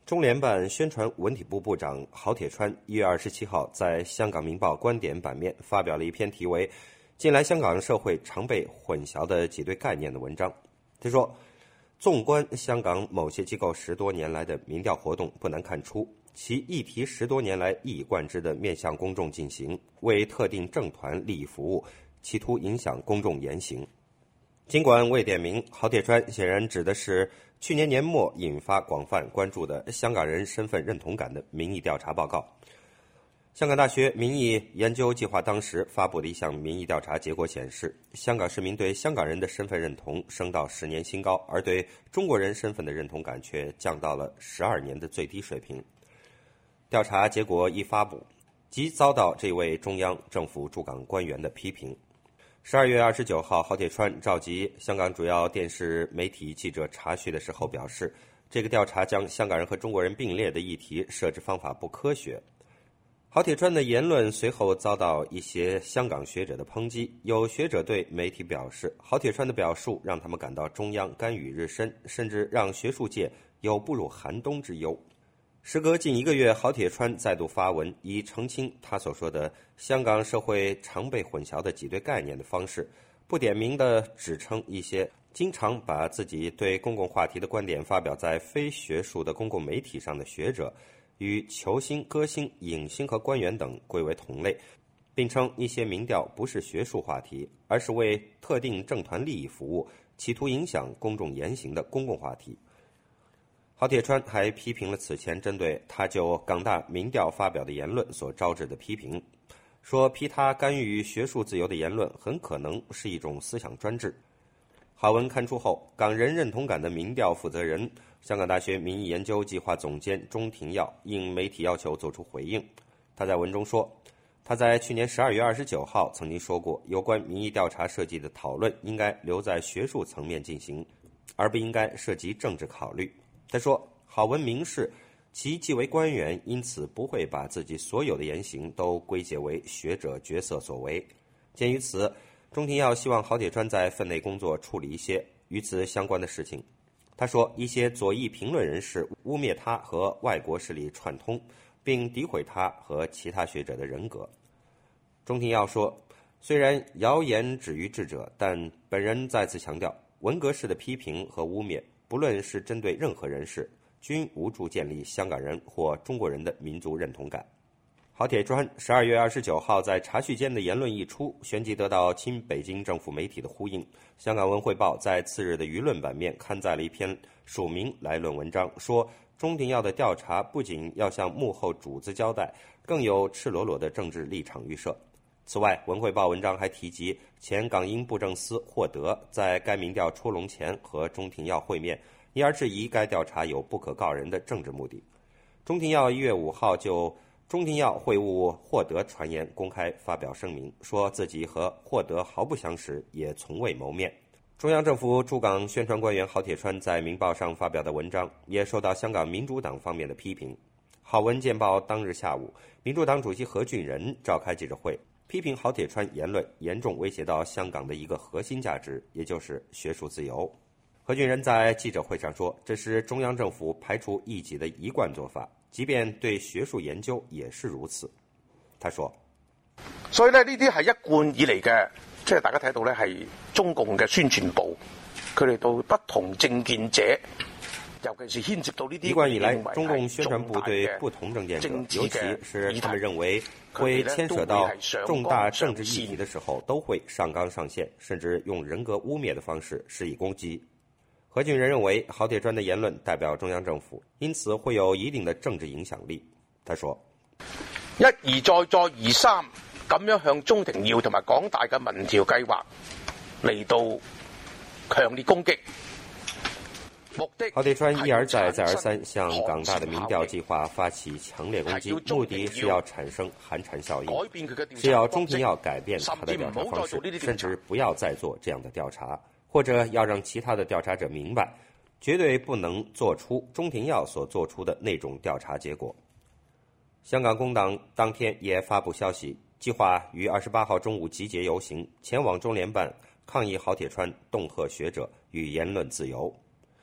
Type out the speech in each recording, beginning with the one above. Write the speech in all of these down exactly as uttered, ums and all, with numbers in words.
中联办宣传文体部部长郝铁川一月二十七号在香港明报观点版面发表了一篇题为《近来香港社会常被混淆的几对概念》的文章。他说，纵观香港某些机构十多年来的民调活动，不难看出其议题十多年来一以贯之的面向公众进行，为特定政团利益服务，企图影响公众言行。尽管未点名，郝铁川显然指的是去年年末引发广泛关注的香港人身份认同感的民意调查报告。香港大学民意研究计划当时发布的一项民意调查结果显示，香港市民对香港人的身份认同升到十年新高，而对中国人身份的认同感却降到了十二年的最低水平。调查结果一发布，即遭到这位中央政府驻港官员的批评。十二月二十九号，郝铁川召集香港主要电视媒体记者查询的时候表示，这个调查将香港人和中国人并列的议题设置方法不科学。郝铁川的言论随后遭到一些香港学者的抨击，有学者对媒体表示，郝铁川的表述让他们感到中央干预日深，甚至让学术界有步入寒冬之忧。时隔近一个月，郝铁川再度发文，以澄清他所说的香港社会常被混淆的几对概念的方式，不点名地指称一些经常把自己对公共话题的观点发表在非学术的公共媒体上的学者，与球星、歌星、影星和官员等归为同类，并称一些民调不是学术话题，而是为特定政团利益服务，企图影响公众言行的公共话题。郝铁川还批评了此前针对他就港大民调发表的言论所招致的批评，说批他干预学术自由的言论很可能是一种思想专制。郝文刊出后，港人认同感的民调负责人、香港大学民意研究计划总监钟庭耀应媒体要求作出回应。他在文中说，他在去年十二月二十九号曾经说过，有关民意调查设计的讨论应该留在学术层面进行，而不应该涉及政治考虑。他说，郝文明示其既为官员，因此不会把自己所有的言行都归结为学者角色所为。鉴于此，钟庭耀希望郝铁川在分内工作处理一些与此相关的事情。他说，一些左翼评论人士污蔑他和外国势力串通，并诋毁他和其他学者的人格。钟庭耀说，虽然谣言止于智者，但本人再次强调，文革式的批评和污蔑，不论是针对任何人士，均无助建立香港人或中国人的民族认同感。郝铁川十二月二十九号在查叙间的言论一出，旋即得到亲北京政府媒体的呼应。香港文汇报在次日的舆论版面刊载了一篇署名来论文章，说钟庭耀的调查不仅要向幕后主子交代，更有赤裸裸的政治立场预设。此外，文汇报文章还提及前港英布政司霍德在该民调出笼前和钟庭耀会面，因而质疑该调查有不可告人的政治目的。钟庭耀一月五号就钟庭耀会晤霍德传言公开发表声明，说自己和霍德毫不相识，也从未谋面。中央政府驻港宣传官员郝铁川在明报上发表的文章也受到香港民主党方面的批评。郝文见报当日下午，民主党主席何俊仁召开记者会，批评郝铁川言论严重威胁到香港的一个核心价值，也就是学术自由。何俊仁在记者会上说，这是中央政府排除异己的一贯做法，即便對學術研究也是如此。他說， 所以咧，呢啲係一貫以嚟嘅，即係大家睇到咧係中共嘅宣傳部，佢哋到不同政見者，尤其是牽涉到呢啲。 一貫以來，中共宣傳部對不同政見者，尤其是他們認為會牽扯到重大政治議題的時候，都會上綱上線，甚至用人格污蔑的方式施以攻擊。何俊仁認為郝鐵川的言論代表中央政府，因此會有一定的政治影響力。他說， 一而再再而三咁樣向鍾庭耀同埋港大嘅民調計劃嚟到強烈攻擊。 郝鐵川一而再再而三向港大的民調計劃發起強烈攻擊，目的是要產生寒蟬效應，是要鍾庭耀改變他的調查方式，甚至不要再做這樣的調查，或者要讓其他的調查者明白，絕對不能做出鍾庭耀所做出的那種調查結果。香港工黨當天也發布消息，計劃於二十八號中午集結遊行，前往中聯辦抗議郝鐵川恫嚇學者與言論自由。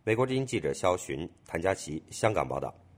美国之音记者肖寻、谭佳琪香港报道。